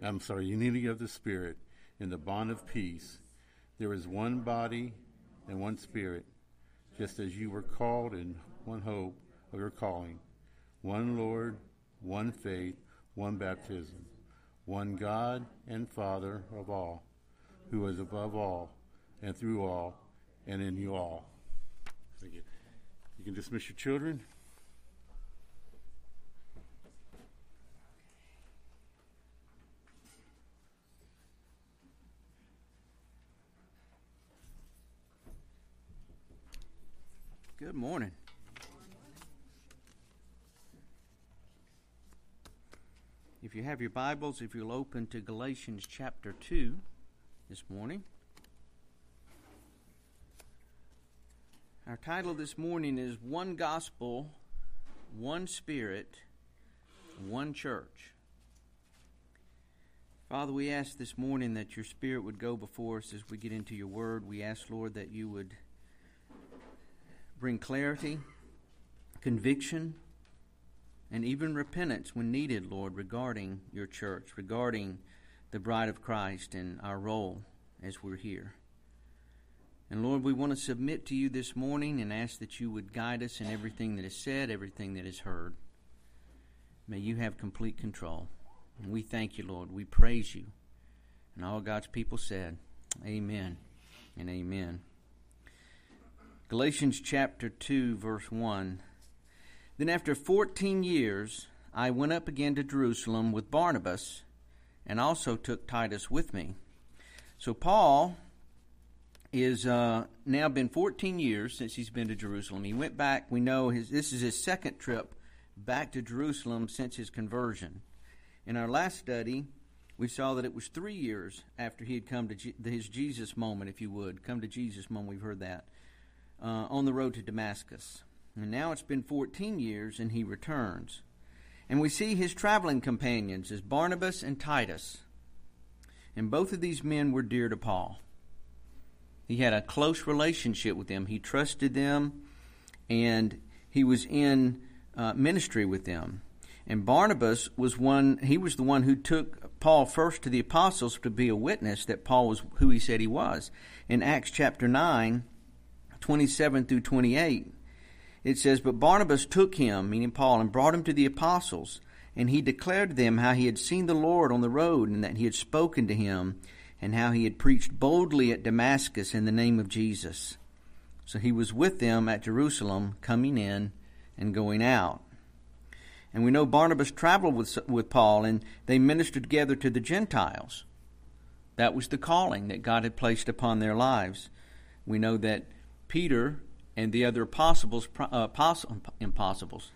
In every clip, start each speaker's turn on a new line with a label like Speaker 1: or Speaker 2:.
Speaker 1: unity of the Spirit in the bond of peace. There is one body and one Spirit, just as you were called in one hope of your calling, one Lord, one faith, one baptism, one God and Father of all, who is above all and through all and in you all. Thank you. You can dismiss your children.
Speaker 2: Good morning. If you have your Bibles, if you'll open to Galatians chapter 2 this morning. Our title this morning is One Gospel, One Spirit, One Church. Father, we ask this morning that your Spirit would go before us as we get into your word. We ask, Lord, that you would bring clarity, conviction, and even repentance when needed, Lord, regarding your church, regarding the bride of Christ and our role as we're here. And Lord, we want to submit to you this morning and ask that you would guide us in everything that is said, everything that is heard. May you have complete control. And we thank you, Lord. We praise you. And all God's people said, amen and amen. Galatians chapter 2, verse 1. Then after 14 years, I went up again to Jerusalem with Barnabas, and also took Titus with me. So Paul is now been 14 years since he's been to Jerusalem. He went back, we know this is his second trip back to Jerusalem since his conversion. In our last study, we saw that it was 3 years after he had come to his Jesus moment, if you would. Come to Jesus moment, we've heard that. On the road to Damascus. And now it's been 14 years and he returns. And we see his traveling companions as Barnabas and Titus. And both of these men were dear to Paul. He had a close relationship with them. He trusted them and he was in ministry with them. And Barnabas was the one who took Paul first to the apostles to be a witness that Paul was who he said he was. In Acts chapter 9, 27 through 28, it says, But Barnabas took him, meaning Paul, and brought him to the apostles, and he declared to them how he had seen the Lord on the road, and that he had spoken to him, and how he had preached boldly at Damascus in the name of Jesus. So he was with them at Jerusalem, coming in and going out. And we know Barnabas traveled with Paul, and they ministered together to the Gentiles. That was the calling that God had placed upon their lives. We know that Peter and the other impossibles.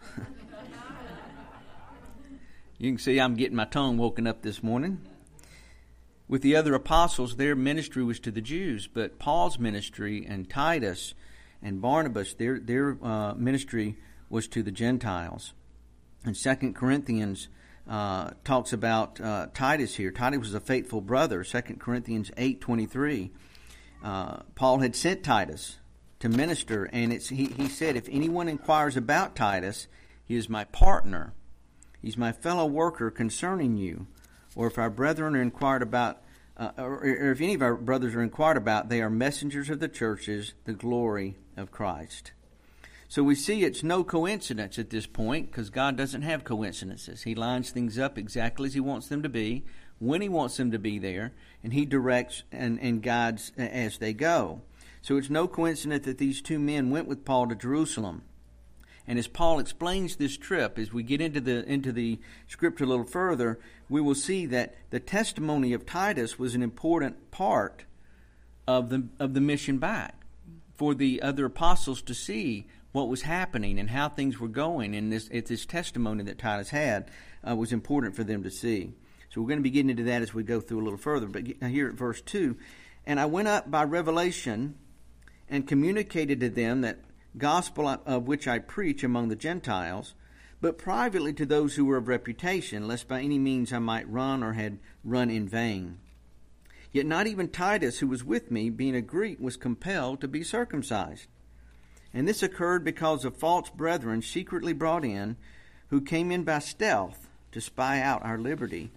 Speaker 2: You can see I'm getting my tongue woken up this morning. With the other apostles, their ministry was to the Jews, but Paul's ministry and Titus and Barnabas, their ministry was to the Gentiles. And 2 Corinthians talks about Titus here. Titus was a faithful brother. 2 Corinthians 8:23. Paul had sent Titus to minister, and he said, if anyone inquires about Titus, he is my partner. He's my fellow worker concerning you. Or if our brethren are inquired about, or if any of our brothers are inquired about, they are messengers of the churches, the glory of Christ. So we see it's no coincidence at this point, because God doesn't have coincidences. He lines things up exactly as he wants them to be, when he wants them to be there, and he directs and guides as they go. So it's no coincidence that these two men went with Paul to Jerusalem. And as Paul explains this trip, as we get into the scripture a little further, we will see that the testimony of Titus was an important part of the mission back, for the other apostles to see what was happening and how things were going. And this testimony that Titus had was important for them to see. So we're going to be getting into that as we go through a little further. But here at verse 2, and I went up by revelation and communicated to them that gospel of which I preach among the Gentiles, but privately to those who were of reputation, lest by any means I might run or had run in vain. Yet not even Titus, who was with me, being a Greek, was compelled to be circumcised. And this occurred because of false brethren secretly brought in, who came in by stealth to spy out our liberty,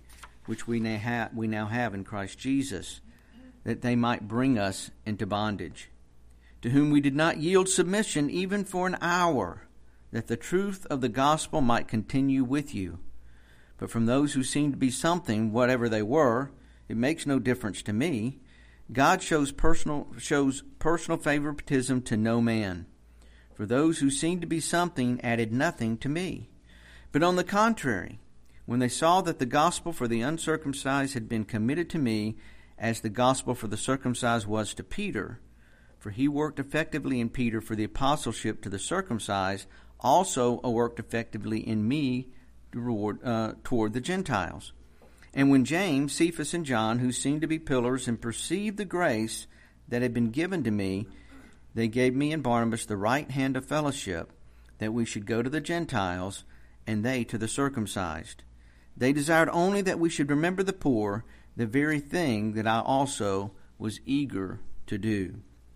Speaker 2: which we now have in Christ Jesus, that they might bring us into bondage, to whom we did not yield submission even for an hour, that the truth of the gospel might continue with you. But from those who seem to be something, whatever they were, it makes no difference to me. God shows personal favoritism to no man. For those who seemed to be something added nothing to me. But on the contrary, when they saw that the gospel for the uncircumcised had been committed to me, as the gospel for the circumcised was to Peter, for he worked effectively in Peter for the apostleship to the circumcised, also worked effectively in me toward the Gentiles. And when James, Cephas, and John, who seemed to be pillars, and perceived the grace that had been given to me, they gave me and Barnabas the right hand of fellowship, that we should go to the Gentiles, and they to the circumcised. They desired only that we should remember the poor, the very thing that I also was eager to do.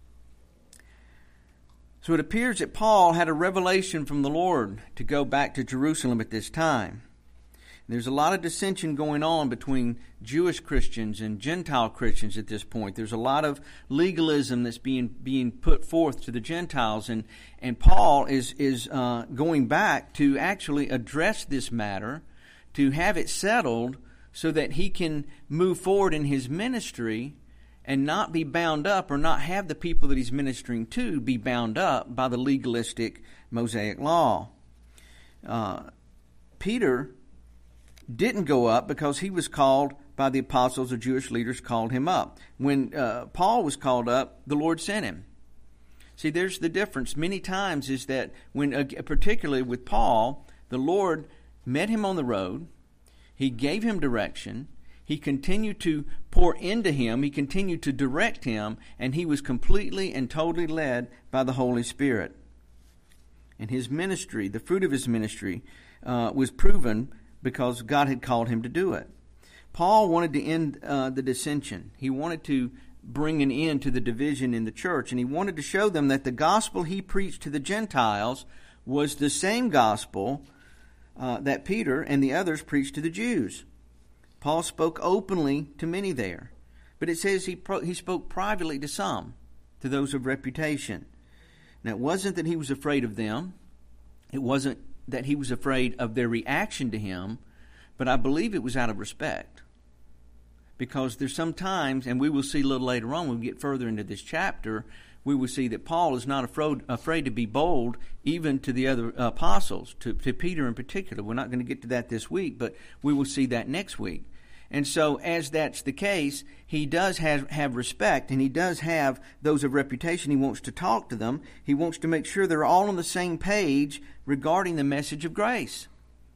Speaker 2: So it appears that Paul had a revelation from the Lord to go back to Jerusalem at this time. There's a lot of dissension going on between Jewish Christians and Gentile Christians at this point. There's a lot of legalism that's being put forth to the Gentiles, and Paul is going back to actually address this matter, to have it settled so that he can move forward in his ministry and not be bound up, or not have the people that he's ministering to be bound up by the legalistic Mosaic law. Peter didn't go up because he was called by the apostles. The Jewish leaders called him up. When Paul was called up, the Lord sent him. See, there's the difference. Many times is that when, particularly with Paul, the Lord met him on the road. He gave him direction. He continued to pour into him. He continued to direct him. And he was completely and totally led by the Holy Spirit. And his ministry, the fruit of his ministry, was proven because God had called him to do it. Paul wanted to end the dissension. He wanted to bring an end to the division in the church, and he wanted to show them that the gospel he preached to the Gentiles was the same gospel that Peter and the others preached to the Jews. Paul spoke openly to many there, but it says he spoke privately to some, to those of reputation. Now, it wasn't that he was afraid of them. It wasn't that he was afraid of their reaction to him, but I believe it was out of respect. Because there's some times, and we will see a little later on when we get further into this chapter, we will see that Paul is not afraid to be bold even to the other apostles, to Peter in particular. We're not going to get to that this week, but we will see that next week. And so as that's the case, he does have respect, and he does have those of reputation. He wants to talk to them. He wants to make sure they're all on the same page regarding the message of grace.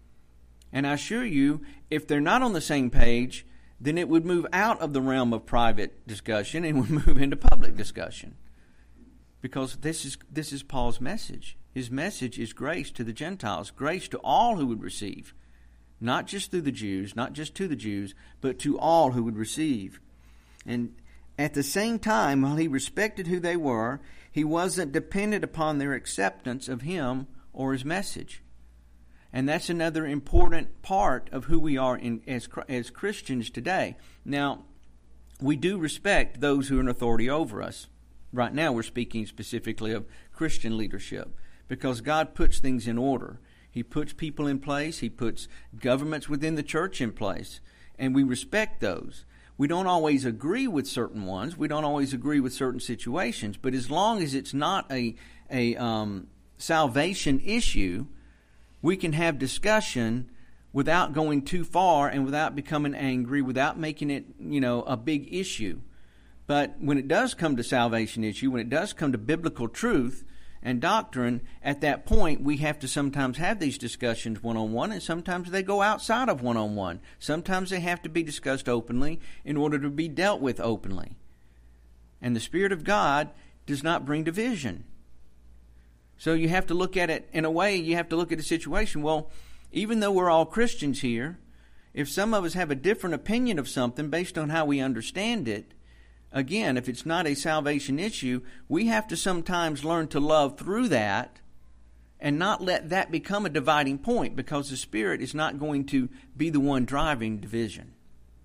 Speaker 2: And I assure you, if they're not on the same page, then it would move out of the realm of private discussion and would move into public discussion. Because this is Paul's message. His message is grace to the Gentiles, grace to all who would receive. Not just through the Jews, not just to the Jews, but to all who would receive. And at the same time, while he respected who they were, he wasn't dependent upon their acceptance of him or his message. And that's another important part of who we are as Christians today. Now, we do respect those who are in authority over us. Right now, we're speaking specifically of Christian leadership, because God puts things in order. He puts people in place. He puts governments within the church in place. And we respect those. We don't always agree with certain ones. We don't always agree with certain situations. But as long as it's not a salvation issue, we can have discussion without going too far and without becoming angry, without making it, a big issue. But when it does come to salvation issue, when it does come to biblical truth and doctrine, at that point we have to sometimes have these discussions one-on-one, and sometimes they go outside of one-on-one. Sometimes they have to be discussed openly in order to be dealt with openly. And the Spirit of God does not bring division. So you have to look at it, in a way, you have to look at the situation. Well, even though we're all Christians here, if some of us have a different opinion of something based on how we understand it, again, if it's not a salvation issue, we have to sometimes learn to love through that and not let that become a dividing point, because the Spirit is not going to be the one driving division.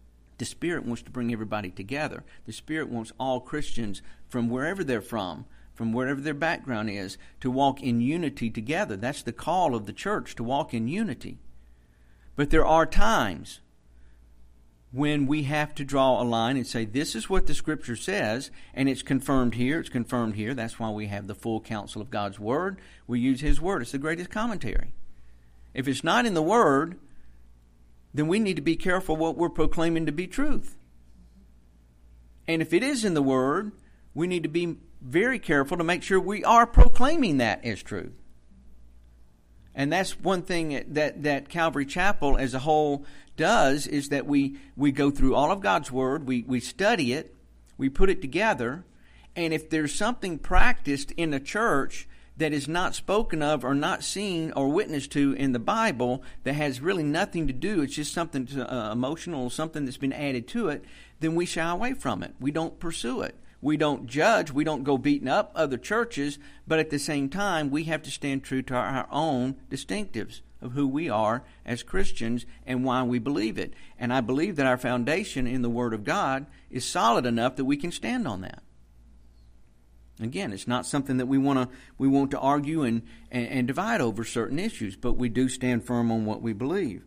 Speaker 2: The Spirit wants to bring everybody together. The Spirit wants all Christians from wherever they're from wherever their background is, to walk in unity together. That's the call of the church, to walk in unity. But there are times when we have to draw a line and say, this is what the Scripture says, and it's confirmed here, it's confirmed here. That's why we have the full counsel of God's Word. We use His Word. It's the greatest commentary. If it's not in the Word, then we need to be careful what we're proclaiming to be truth. And if it is in the Word, we need to be very careful to make sure we are proclaiming that as truth. And that's one thing that Calvary Chapel as a whole does, is that we go through all of God's Word, we study it, we put it together, and if there's something practiced in the church that is not spoken of or not seen or witnessed to in the Bible that has really nothing to do, it's just something emotional, something that's been added to it, then we shy away from it. We don't pursue it. We don't judge. We don't go beating up other churches. But at the same time, we have to stand true to our own distinctives of who we are as Christians and why we believe it. And I believe that our foundation in the Word of God is solid enough that we can stand on that. Again, it's not something that we want to argue and divide over certain issues, but we do stand firm on what we believe.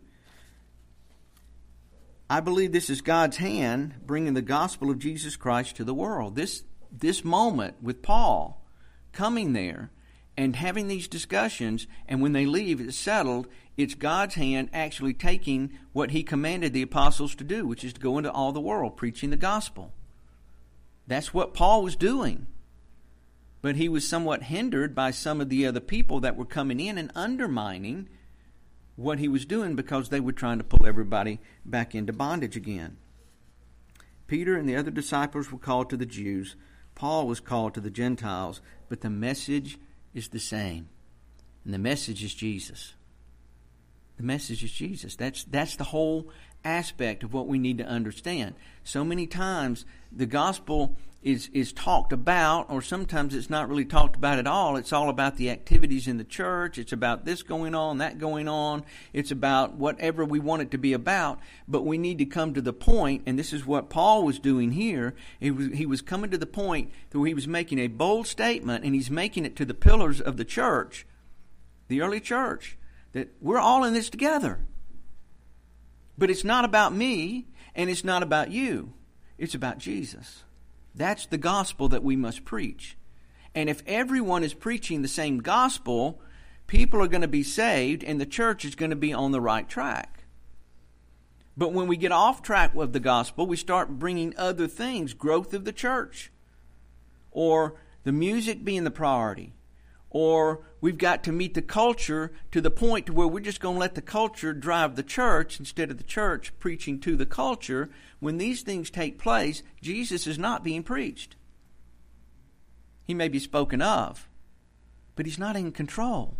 Speaker 2: I believe this is God's hand bringing the gospel of Jesus Christ to the world. This moment with Paul coming there and having these discussions, and when they leave, it's settled. It's God's hand actually taking what He commanded the apostles to do, which is to go into all the world preaching the gospel. That's what Paul was doing. But he was somewhat hindered by some of the other people that were coming in and undermining what he was doing, because they were trying to pull everybody back into bondage again. Peter and the other disciples were called to the Jews. Paul was called to the Gentiles. But the message is the same. And the message is Jesus. The message is Jesus. That's the whole aspect of what we need to understand. So many times the gospel is talked about, or sometimes it's not really talked about at all. It's all about the activities in the church. It's about this going on, that going on. It's about whatever we want it to be about. But we need to come to the point, and this is what Paul was doing here. He was coming to the point where he was making a bold statement, and he's making it to the pillars of the church, the early church, that we're all in this together. But it's not about me, and it's not about you. It's about Jesus. That's the gospel that we must preach. And if everyone is preaching the same gospel, people are going to be saved, and the church is going to be on the right track. But when we get off track with the gospel, we start bringing other things, growth of the church, or the music being the priority, or we've got to meet the culture to the point to where we're just going to let the culture drive the church instead of the church preaching to the culture. When these things take place, Jesus is not being preached. He may be spoken of, but He's not in control.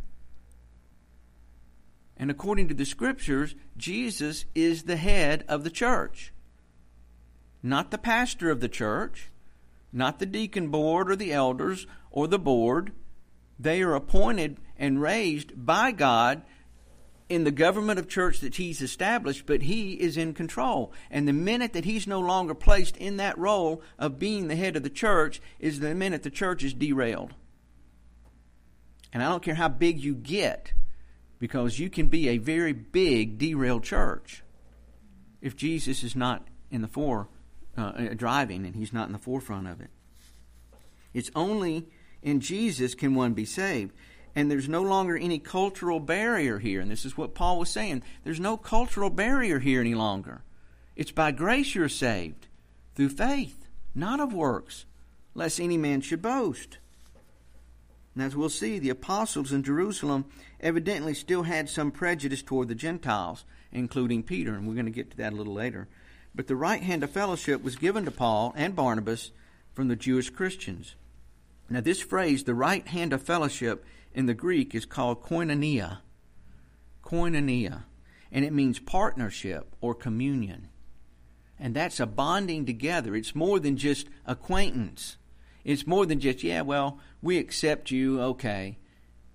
Speaker 2: And according to the Scriptures, Jesus is the head of the church. Not the pastor of the church, not the deacon board or the elders or the board. They are appointed and raised by God in the government of church that He's established, but He is in control. And the minute that He's no longer placed in that role of being the head of the church is the minute the church is derailed. And I don't care how big you get, because you can be a very big derailed church if Jesus is not in the driving, and He's not in the forefront of it. It's only in Jesus can one be saved. And there's no longer any cultural barrier here. And this is what Paul was saying. There's no cultural barrier here any longer. It's by grace you're saved, through faith, not of works, lest any man should boast. And as we'll see, the apostles in Jerusalem evidently still had some prejudice toward the Gentiles, including Peter. And we're going to get to that a little later. But the right hand of fellowship was given to Paul and Barnabas from the Jewish Christians. Now this phrase, the right hand of fellowship, in the Greek is called koinonia. Koinonia. And it means partnership or communion. And that's a bonding together. It's more than just acquaintance. It's more than just, we accept you, okay.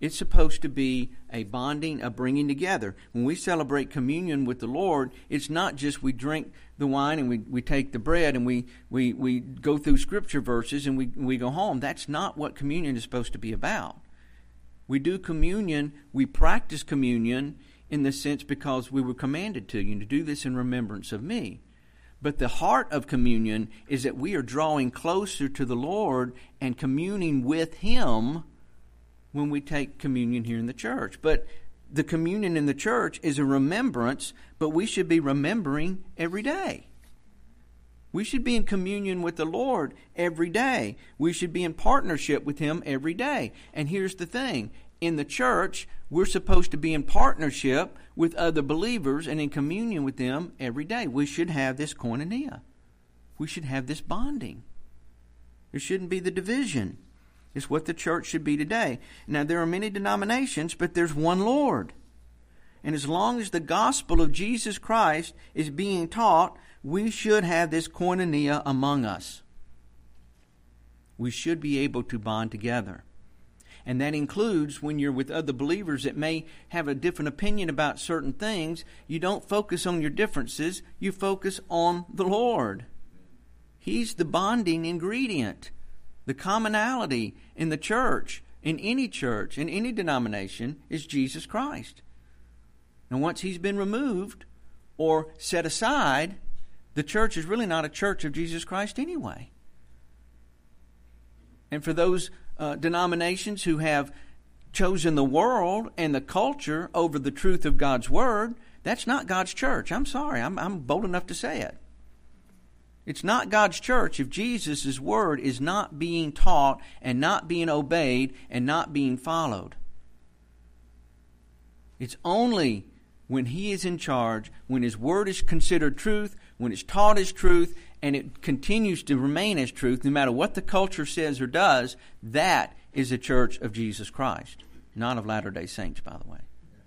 Speaker 2: It's supposed to be a bonding, a bringing together. When we celebrate communion with the Lord, it's not just we drink the wine and we take the bread and we go through scripture verses and we go home. That's not what communion is supposed to be about. We do communion, we practice communion in the sense because we were commanded to do this in remembrance of me. But the heart of communion is that we are drawing closer to the Lord and communing with Him when we take communion here in the church. But the communion in the church is a remembrance, but we should be remembering every day. We should be in communion with the Lord every day. We should be in partnership with Him every day. And here's the thing. In the church, we're supposed to be in partnership with other believers and in communion with them every day. We should have this koinonia. We should have this bonding. There shouldn't be the division. It's what the church should be today. Now, there are many denominations, but there's one Lord. And as long as the gospel of Jesus Christ is being taught, we should have this koinonia among us. We should be able to bond together. And that includes when you're with other believers that may have a different opinion about certain things. You don't focus on your differences. You focus on the Lord. He's the bonding ingredient. The commonality in the church, in any denomination, is Jesus Christ. And once He's been removed or set aside, the church is really not a church of Jesus Christ anyway. And for those denominations who have chosen the world and the culture over the truth of God's Word, that's not God's church. I'm sorry. I'm bold enough to say it. It's not God's church if Jesus' Word is not being taught and not being obeyed and not being followed. It's only when He is in charge, when His Word is considered truth, when it's taught as truth, and it continues to remain as truth, no matter what the culture says or does, that is a church of Jesus Christ. Not of Latter-day Saints, by the way.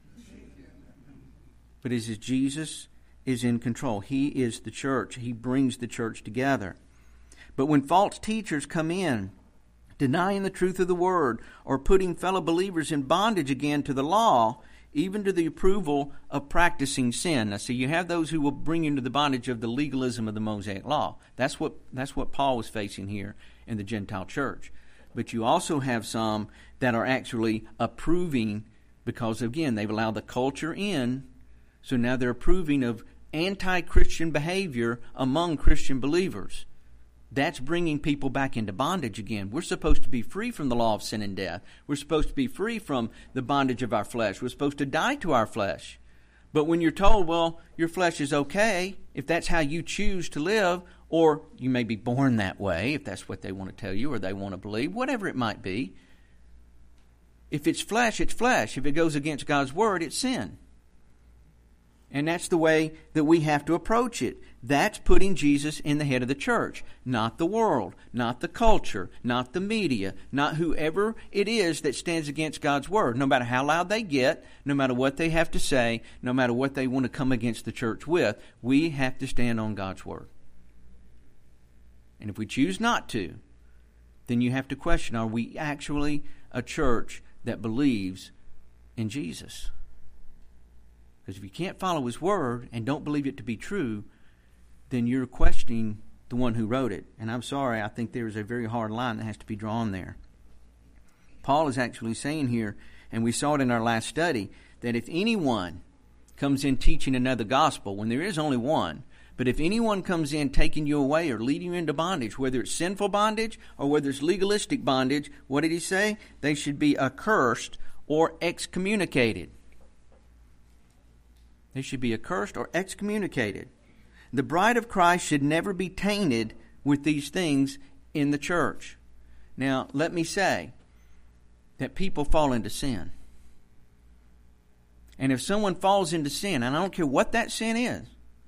Speaker 2: But it is Jesus is in control. He is the church. He brings the church together. But when false teachers come in, denying the truth of the Word, or putting fellow believers in bondage again to the law, even to the approval of practicing sin. Now, see, you have those who will bring you into the bondage of the legalism of the Mosaic Law. That's what Paul was facing here in the Gentile church. But you also have some that are actually approving because, again, they've allowed the culture in, so now they're approving of anti-Christian behavior among Christian believers. That's bringing people back into bondage again. We're supposed to be free from the law of sin and death. We're supposed to be free from the bondage of our flesh. We're supposed to die to our flesh. But when you're told, well, your flesh is okay, if that's how you choose to live, or you may be born that way, if that's what they want to tell you or they want to believe, whatever it might be. If it's flesh, it's flesh. If it goes against God's Word, it's sin. And that's the way that we have to approach it. That's putting Jesus in the head of the church, not the world, not the culture, not the media, not whoever it is that stands against God's Word. No matter how loud they get, no matter what they have to say, no matter what they want to come against the church with, we have to stand on God's Word. And if we choose not to, then you have to question, are we actually a church that believes in Jesus? Because if you can't follow His Word and don't believe it to be true, then you're questioning the one who wrote it. And I'm sorry, I think there is a very hard line that has to be drawn there. Paul is actually saying here, and we saw it in our last study, that if anyone comes in teaching another gospel, when there is only one, but if anyone comes in taking you away or leading you into bondage, whether it's sinful bondage or whether it's legalistic bondage, what did he say? They should be accursed or excommunicated. They should be accursed or excommunicated. The bride of Christ should never be tainted with these things in the church. Now, let me say that people fall into sin. And if someone falls into sin, and I don't care what that sin is,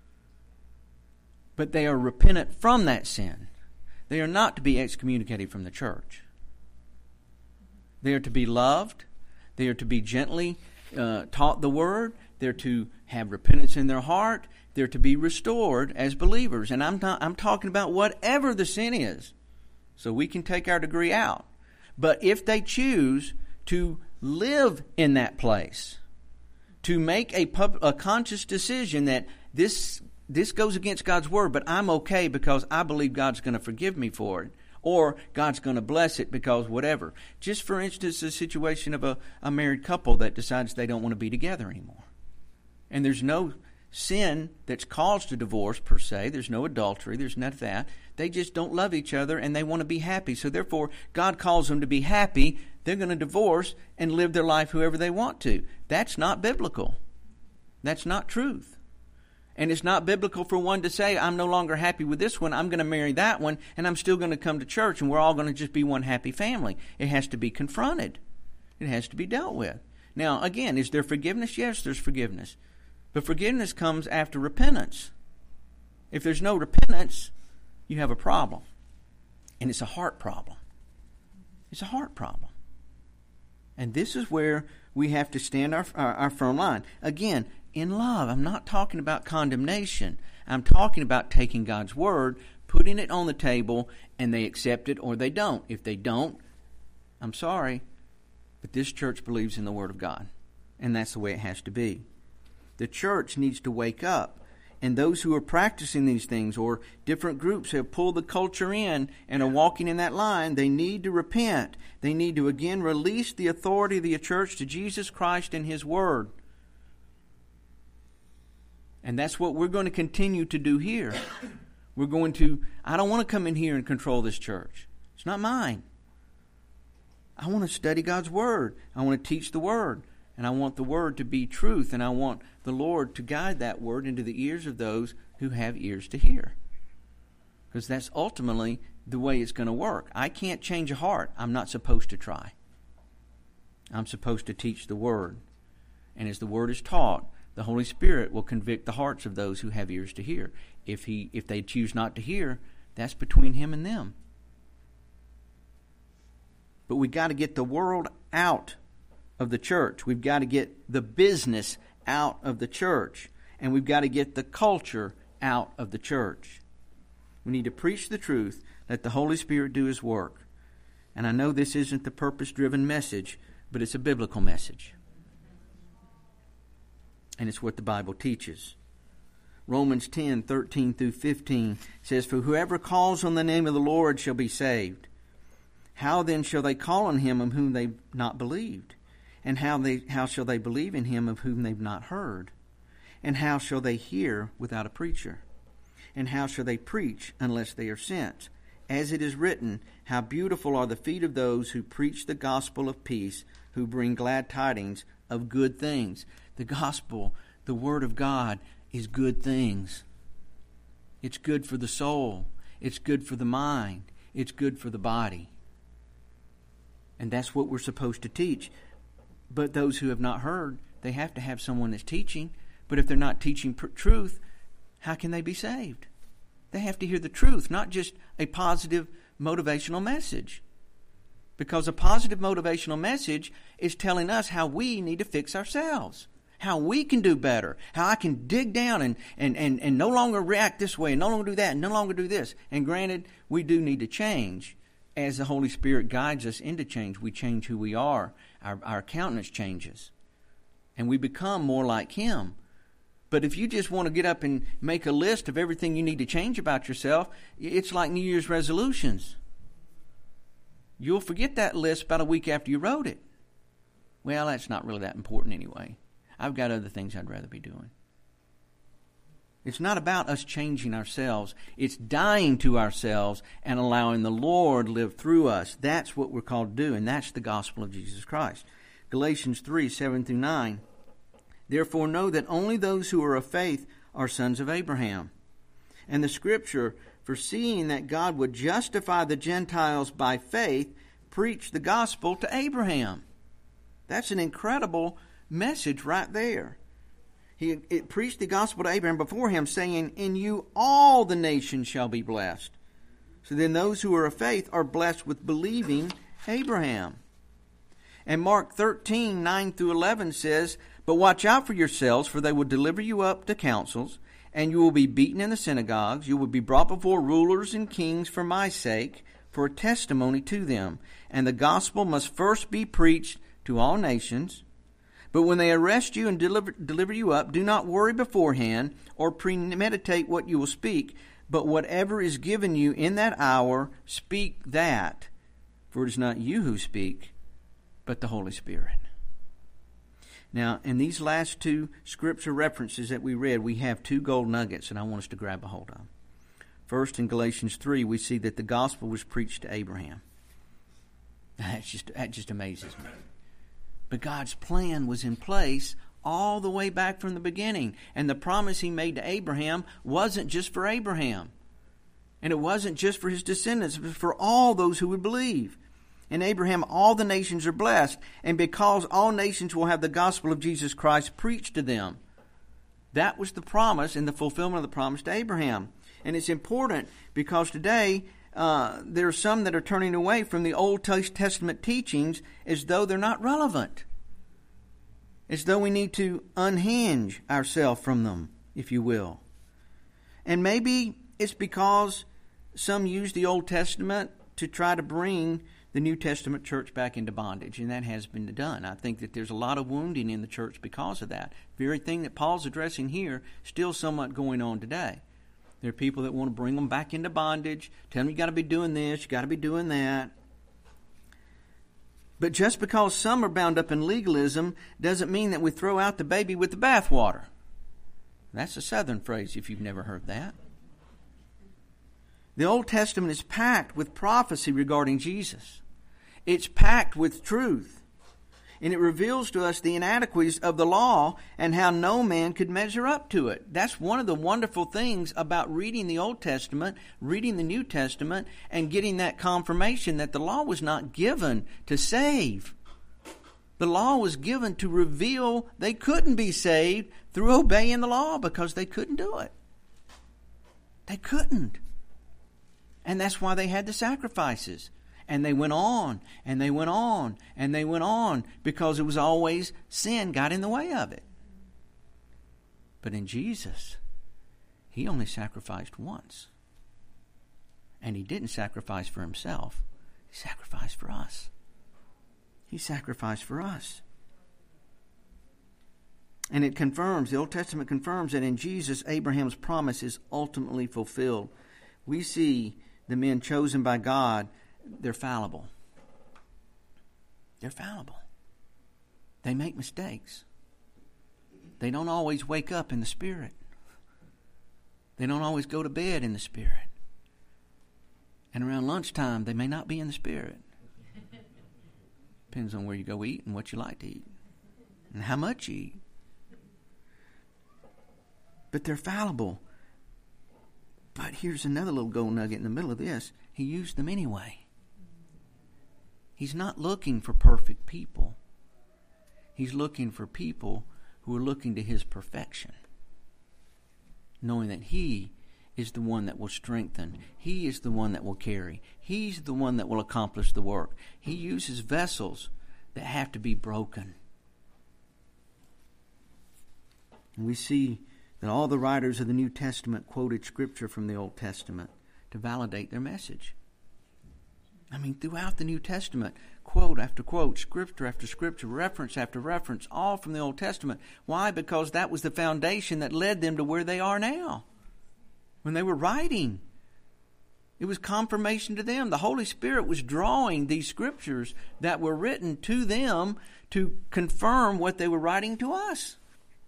Speaker 2: but they are repentant from that sin, they are not to be excommunicated from the church. They are to be loved. They are to be gently taught the Word. They're to have repentance in their heart. They're to be restored as believers. And I'm talking about whatever the sin is. So we can take our degree out. But if they choose to live in that place, to make a conscious decision that this goes against God's word, but I'm okay because I believe God's going to forgive me for it, or God's going to bless it because whatever. Just for instance, the situation of a married couple that decides they don't want to be together anymore. And there's no sin that's caused a divorce per se. There's no adultery. There's none of that. They just don't love each other and they want to be happy. So therefore, God calls them to be happy. They're going to divorce and live their life however they want to. That's not biblical. That's not truth. And it's not biblical for one to say, I'm no longer happy with this one, I'm going to marry that one, and I'm still going to come to church, and we're all going to just be one happy family. It has to be confronted. It has to be dealt with. Now, again, is there forgiveness? Yes, there's forgiveness. But forgiveness comes after repentance. If there's no repentance, you have a problem. And it's a heart problem. It's a heart problem. And this is where we have to stand our firm line. Again, in love. I'm not talking about condemnation. I'm talking about taking God's word, putting it on the table, and they accept it or they don't. If they don't, I'm sorry, but this church believes in the word of God. And that's the way it has to be. The church needs to wake up. And those who are practicing these things, or different groups have pulled the culture in and are walking in that line, they need to repent. They need to again release the authority of the church to Jesus Christ and His word. And that's what we're going to continue to do here. I don't want to come in here and control this church. It's not mine. I want to study God's word. I want to teach the word. And I want the word to be truth. And I want the Lord to guide that word into the ears of those who have ears to hear. Because that's ultimately the way it's going to work. I can't change a heart. I'm not supposed to try. I'm supposed to teach the word. And as the word is taught, the Holy Spirit will convict the hearts of those who have ears to hear. If they choose not to hear, that's between Him and them. But we've got to get the world out of the church. We've got to get the business out of the church. And we've got to get the culture out of the church. We need to preach the truth, let the Holy Spirit do His work. And I know this isn't the purpose-driven message, but it's a biblical message. And it's what the Bible teaches. Romans 10:13 through 15 says, For whoever calls on the name of the Lord shall be saved. How then shall they call on Him of whom they've not believed? And how shall they believe in Him of whom they've not heard? And how shall they hear without a preacher? And how shall they preach unless they are sent? As it is written, How beautiful are the feet of those who preach the gospel of peace, who bring glad tidings of good things. The gospel, the word of God, is good things. It's good for the soul. It's good for the mind. It's good for the body. And that's what we're supposed to teach. But those who have not heard, they have to have someone that's teaching. But if they're not teaching truth, how can they be saved? They have to hear the truth, not just a positive motivational message. Because a positive motivational message is telling us how we need to fix ourselves, how we can do better, how I can dig down and no longer react this way, no longer do that, and no longer do this. And granted, we do need to change. As the Holy Spirit guides us into change, we change who we are. Our countenance changes. And we become more like Him. But if you just want to get up and make a list of everything you need to change about yourself, it's like New Year's resolutions. You'll forget that list about a week after you wrote it. Well, that's not really that important anyway. I've got other things I'd rather be doing. It's not about us changing ourselves. It's dying to ourselves and allowing the Lord live through us. That's what we're called to do, and that's the gospel of Jesus Christ. Galatians 3:7-9. Therefore know that only those who are of faith are sons of Abraham. And the Scripture, foreseeing that God would justify the Gentiles by faith, preached the gospel to Abraham. That's an incredible message right there. It preached the gospel to Abraham before him, saying, In you all the nations shall be blessed. So then those who are of faith are blessed with believing Abraham. And Mark 13:9-11 says, But watch out for yourselves, for they will deliver you up to councils, and you will be beaten in the synagogues. You will be brought before rulers and kings for my sake, for a testimony to them. And the gospel must first be preached to all nations. But when they arrest you and deliver you up, do not worry beforehand or premeditate what you will speak, but whatever is given you in that hour, speak that. For it is not you who speak, but the Holy Spirit. Now, in these last two scripture references that we read, we have two gold nuggets that I want us to grab a hold of. First, in Galatians 3, we see that the gospel was preached to Abraham. That just amazes me. But God's plan was in place all the way back from the beginning. And the promise He made to Abraham wasn't just for Abraham. And it wasn't just for his descendants, but for all those who would believe. In Abraham, all the nations are blessed. And because all nations will have the gospel of Jesus Christ preached to them. That was the promise and the fulfillment of the promise to Abraham. And it's important because today there are some that are turning away from the Old Testament teachings as though they're not relevant. As though we need to unhinge ourselves from them, if you will. And maybe it's because some use the Old Testament to try to bring the New Testament church back into bondage, and that has been done. I think that there's a lot of wounding in the church because of that. The very thing that Paul's addressing here, still somewhat going on today. There are people that want to bring them back into bondage, tell them you got to be doing this, you got to be doing that. But just because some are bound up in legalism doesn't mean that we throw out the baby with the bathwater. That's a Southern phrase if you've never heard that. The Old Testament is packed with prophecy regarding Jesus. It's packed with truth. And it reveals to us the inadequacies of the law and how no man could measure up to it. That's one of the wonderful things about reading the Old Testament, reading the New Testament, and getting that confirmation that the law was not given to save. The law was given to reveal they couldn't be saved through obeying the law because they couldn't do it. They couldn't. And that's why they had the sacrifices. And they went on, and they went on, and they went on, because it was always sin got in the way of it. But in Jesus, He only sacrificed once. And He didn't sacrifice for Himself. He sacrificed for us. He sacrificed for us. And it confirms, the Old Testament confirms that in Jesus, Abraham's promise is ultimately fulfilled. We see the men chosen by God, they're fallible. They're fallible. They make mistakes. They don't always wake up in the Spirit. They don't always go to bed in the Spirit. And around lunchtime, they may not be in the Spirit. Depends on where you go eat and what you like to eat. And how much you eat. But they're fallible. But here's another little gold nugget in the middle of this. He used them anyway. He's not looking for perfect people. He's looking for people who are looking to His perfection. Knowing that He is the one that will strengthen. He is the one that will carry. He's the one that will accomplish the work. He uses vessels that have to be broken. And we see that all the writers of the New Testament quoted Scripture from the Old Testament to validate their message. I mean, throughout the New Testament, quote after quote, Scripture after Scripture, reference after reference, all from the Old Testament. Why? Because that was the foundation that led them to where they are now. When they were writing, it was confirmation to them. The Holy Spirit was drawing these Scriptures that were written to them to confirm what they were writing to us.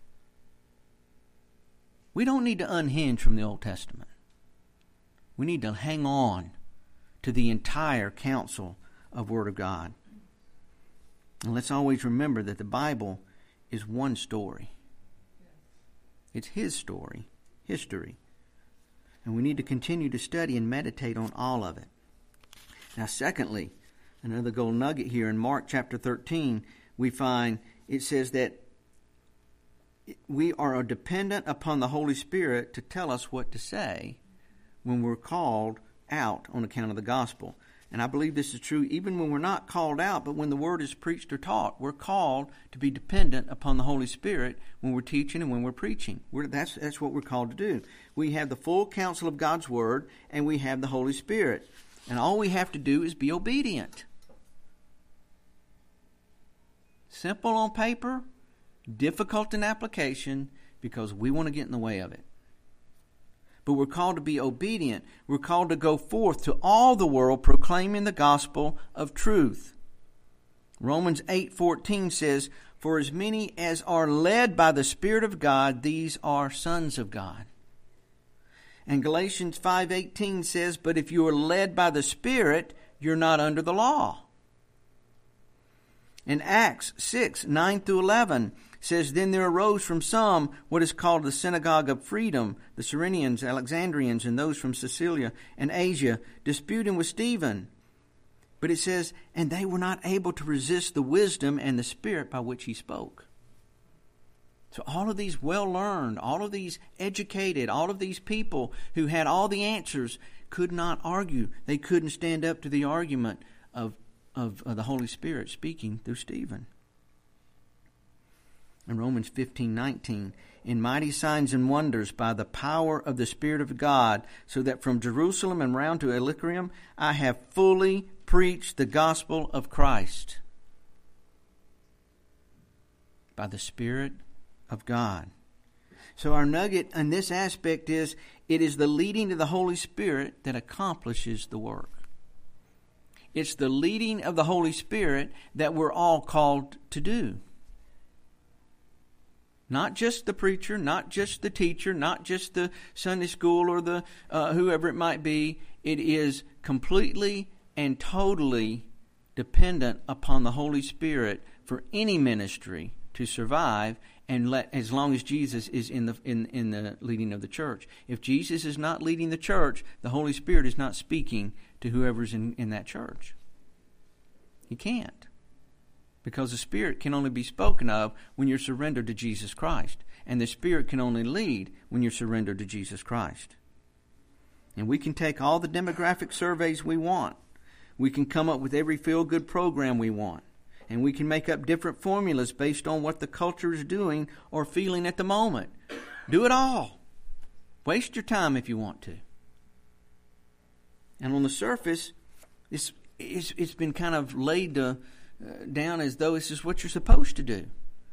Speaker 2: We don't need to unhinge from the Old Testament. We need to hang on to the entire counsel of Word of God. And let's always remember that the Bible is one story. It's His story, history. And we need to continue to study and meditate on all of it. Now, secondly, another gold nugget here in Mark chapter 13, we find it says that we are dependent upon the Holy Spirit to tell us what to say when we're called out on account of the gospel. And I believe this is true even when we're not called out, but when the word is preached or taught, we're called to be dependent upon the Holy Spirit when we're teaching and when we're preaching. That's what we're called to do. We have the full counsel of God's word, and we have the Holy Spirit. And all we have to do is be obedient. Simple on paper, difficult in application because we want to get in the way of it. But we're called to be obedient. We're called to go forth to all the world proclaiming the gospel of truth. Romans 8:14 says, "For as many as are led by the Spirit of God, these are sons of God." And Galatians 5:18 says, "But if you are led by the Spirit, you're not under the law." And Acts 6:9-11 says, "Then there arose from some what is called the synagogue of freedom, the Cyrenians, Alexandrians, and those from Cilicia and Asia, disputing with Stephen." But it says, "And they were not able to resist the wisdom and the spirit by which he spoke." So all of these well-learned, all of these educated, all of these people who had all the answers could not argue. They couldn't stand up to the argument of the Holy Spirit speaking through Stephen. In Romans 15:19, "In mighty signs and wonders by the power of the Spirit of God, so that from Jerusalem and round to Illyricum I have fully preached the gospel of Christ." By the Spirit of God. So our nugget in this aspect is, it is the leading of the Holy Spirit that accomplishes the work. It's the leading of the Holy Spirit that we're all called to do. Not just the preacher, not just the teacher, not just the Sunday school or the whoever it might be. It is completely and totally dependent upon the Holy Spirit for any ministry to survive, and as long as Jesus is in the leading of the church. If Jesus is not leading the church, the Holy Spirit is not speaking to whoever's in that church. He can't. Because the Spirit can only be spoken of when you're surrendered to Jesus Christ. And the Spirit can only lead when you're surrendered to Jesus Christ. And we can take all the demographic surveys we want. We can come up with every feel-good program we want. And we can make up different formulas based on what the culture is doing or feeling at the moment. Do it all. Waste your time if you want to. And on the surface, it's been kind of laid down as though this is what you're supposed to do.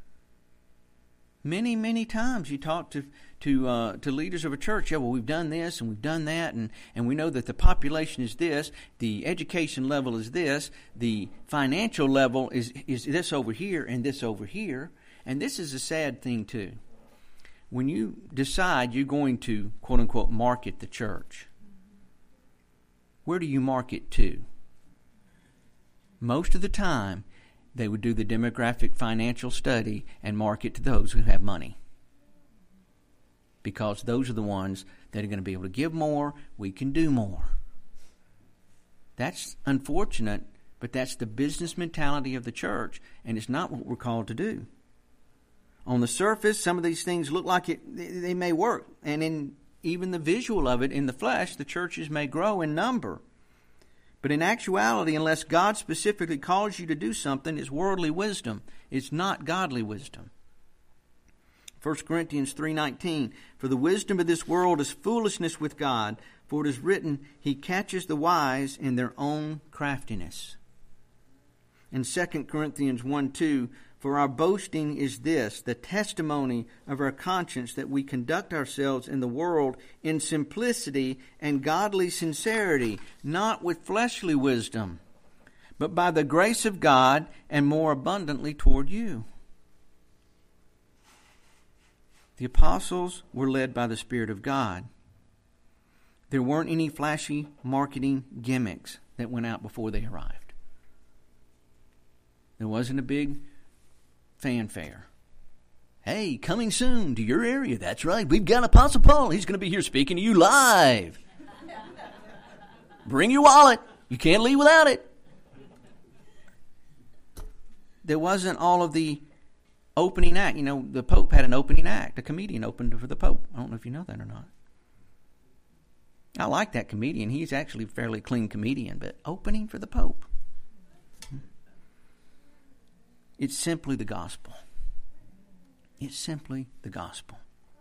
Speaker 2: Many, many times you talk to leaders of a church. Yeah, well, we've done this and we've done that, and we know that the population is this, the education level is this, the financial level is this over here and this over here. And this is a sad thing too. When you decide you're going to, quote unquote, market the church, where do you market to? Most of the time, they would do the demographic financial study and market to those who have money. Because those are the ones that are going to be able to give more, we can do more. That's unfortunate, but that's the business mentality of the church, and it's not what we're called to do. On the surface, some of these things look like they may work, and in even the visual of it in the flesh, the churches may grow in number. But in actuality, unless God specifically calls you to do something, it's worldly wisdom. It's not godly wisdom. 1 Corinthians 3:19, "For the wisdom of this world is foolishness with God, for it is written, He catches the wise in their own craftiness." In 2 Corinthians 1:2, "For our boasting is this, the testimony of our conscience, that we conduct ourselves in the world in simplicity and godly sincerity, not with fleshly wisdom, but by the grace of God, and more abundantly toward you." The apostles were led by the Spirit of God. There weren't any flashy marketing gimmicks that went out before they arrived. There wasn't a big fanfare. "Hey, coming soon to your area. That's right. We've got Apostle Paul. He's going to be here speaking to you live. Bring your wallet. You can't leave without it." There wasn't all of the opening act. You know, the Pope had an opening act. A comedian opened for the Pope. I don't know if you know that or not. I like that comedian. He's actually a fairly clean comedian, but opening for the Pope. It's simply the gospel. It's simply the gospel.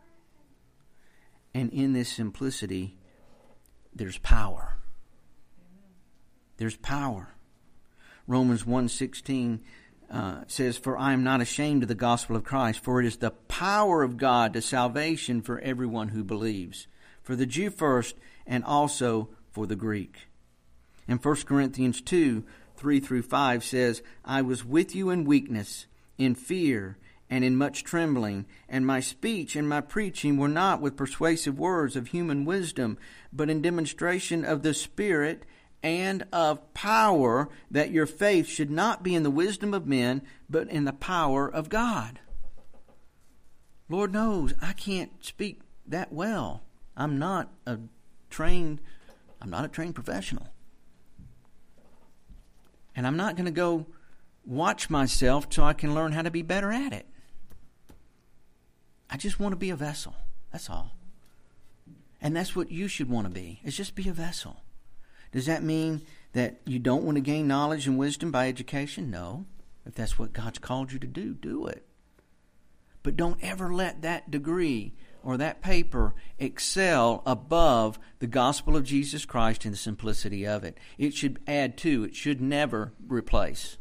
Speaker 2: And in this simplicity, there's power. There's power. Romans 1:16 says, "For I am not ashamed of the gospel of Christ, for it is the power of God to salvation for everyone who believes, for the Jew first and also for the Greek." And 1 Corinthians 2, 3 through 5 says, "I was with you in weakness, in fear, and in much trembling, and my speech and my preaching were not with persuasive words of human wisdom, but in demonstration of the Spirit and of power, that your faith should not be in the wisdom of men, but in the power of God." Lord knows I can't speak that well. I'm not a trained professional. And I'm not going to go watch myself so I can learn how to be better at it. I just want to be a vessel. That's all. And that's what you should want to be, is just be a vessel. Does that mean that you don't want to gain knowledge and wisdom by education? No. If that's what God's called you to do, do it. But don't ever let that degree or that paper excel above the gospel of Jesus Christ and the simplicity of it. It should add to. It should never replace.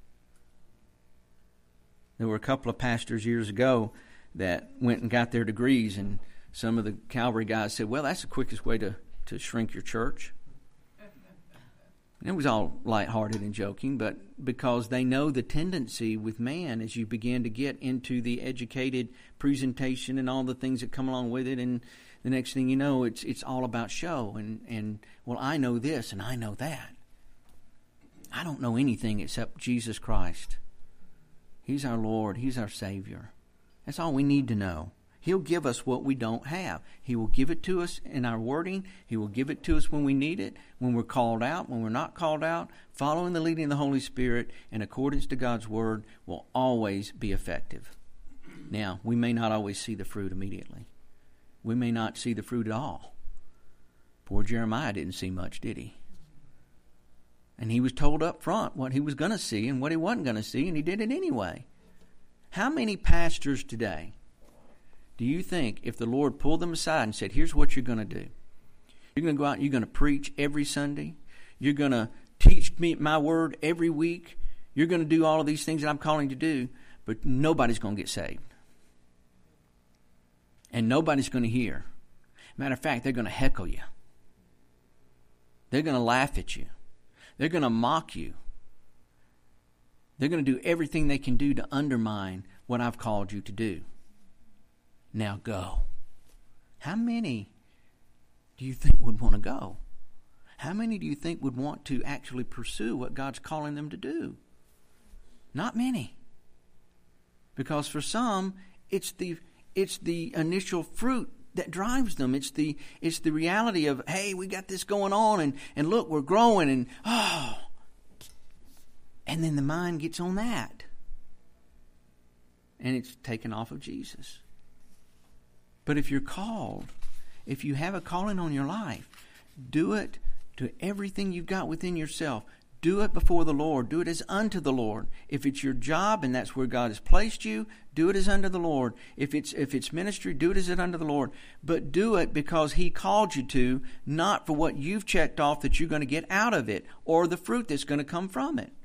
Speaker 2: There were a couple of pastors years ago that went and got their degrees, and some of the Calvary guys said, "Well, that's the quickest way to shrink your church." And it was all lighthearted and joking, but because they know the tendency with man as you begin to get into the educated presentation and all the things that come along with it, and the next thing you know, it's all about show and well, I know this and I know that. I don't know anything except Jesus Christ. He's our Lord. He's our Savior. That's all we need to know. He'll give us what we don't have. He will give it to us in our wording. He will give it to us when we need it, when we're called out, when we're not called out. Following the leading of the Holy Spirit in accordance to God's Word will always be effective. Now, we may not always see the fruit immediately. We may not see the fruit at all. Poor Jeremiah didn't see much, did he? And he was told up front what he was going to see and what he wasn't going to see, and he did it anyway. How many pastors today do you think if the Lord pulled them aside and said, "Here's what you're going to do. You're going to go out and you're going to preach every Sunday. You're going to teach me my word every week. You're going to do all of these things that I'm calling you to do, but nobody's going to get saved. And nobody's going to hear. Matter of fact, they're going to heckle you. They're going to laugh at you. They're going to mock you. They're going to do everything they can do to undermine what I've called you to do. Now go." How many do you think would want to go? How many do you think would want to actually pursue what God's calling them to do? Not many. Because for some, it's the initial fruit that drives them. It's the reality of, hey, we got this going on, and look, we're growing, and and then the mind gets on that. And it's taken off of Jesus. But if you're called, if you have a calling on your life, do it to everything you've got within yourself. Do it before the Lord. Do it as unto the Lord. If it's your job and that's where God has placed you, do it as unto the Lord. If it's ministry, do it as unto the Lord. But do it because He called you to, not for what you've checked off that you're going to get out of it or the fruit that's going to come from it.